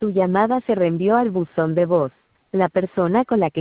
Tu llamada se reenvió al buzón de voz. La persona con la que